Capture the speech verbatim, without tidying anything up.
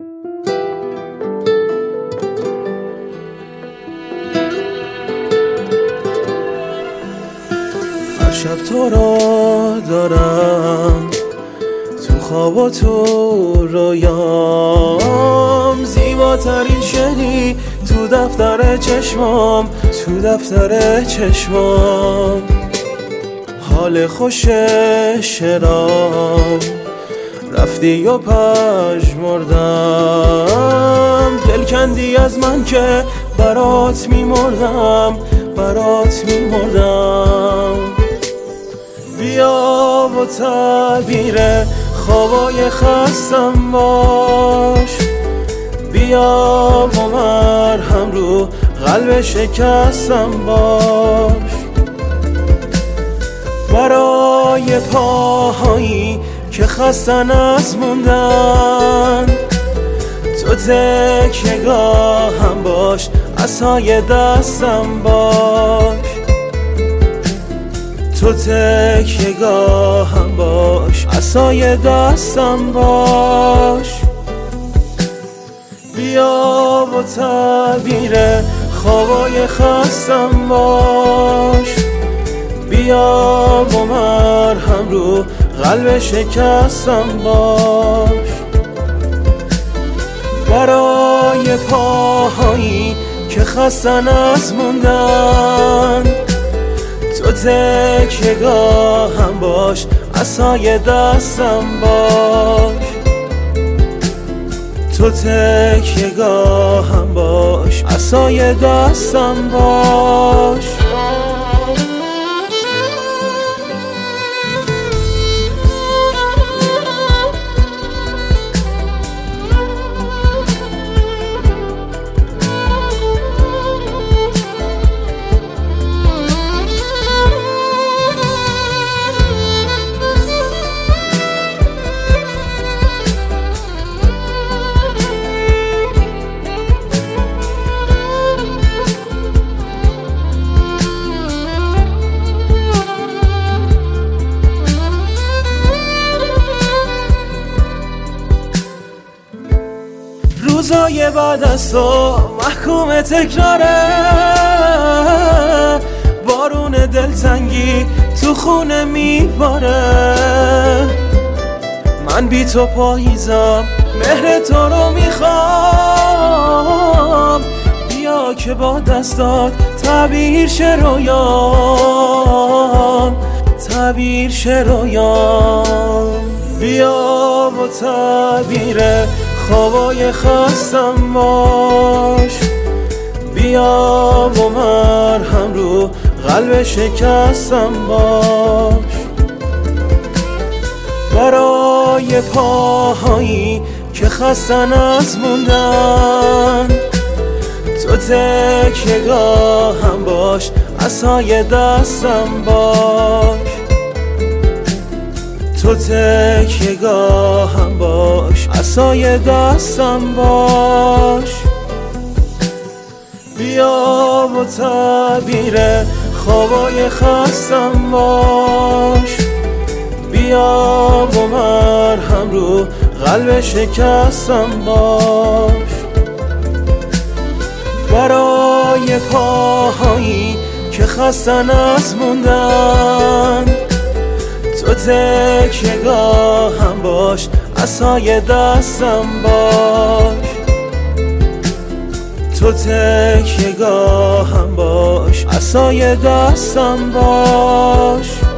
هر شب تو رو دارم تو خواب و تو رویام، زیباترین شعری تو دفتر چشمام، تو دفتر چشمام. حال خوش شرام رفتی و پژمردم، دل کندی از من که برات میمردم، برات میمردم. بیا و تعبیر خوابای خستم باش، بیا و مرهم رو قلب شکستم باش. برای پاهایی که خستن از موندن، تو تکیه‌گاهم باش، عصای دستم باش. تو تکیه‌گاهم باش، عصای دستم باش. بیا و تعبیر خوابای خستم باش، بیا و مرهم رو قلب شکستم باش. برای پاهایی که خستن از موندن، تو تکیه‌گاهم باش، عصای دستم باش. تو تکیه‌گاهم باش، عصای دستم باش. روزای بعد از تو محکوم تکراره، بارون دلتنگی تو خونه میباره. من بی تو پاییزم، مهر تو رو میخوام. بیا که با دستات تعبیر شه رویام، تعبیر شه رویام. بیا و تعبیر خوابای خستم باش، بیا و مرهم رو قلب شکستم باش. برای پاهایی که خستن از موندن، تو تکیه‌گاهم باش، عصای دستم باش. تو تکیه‌گاهم باش، عصای دستم باش. بیا و تعبیر خوابای خستم باش، بیا و مرهم رو قلب شکستم باش. برای پاهایی که خستن از موندن، تو تکیه‌گاهم باش، عصای دستم باش. تو تکیه‌گاهم باش، عصای دستم باش.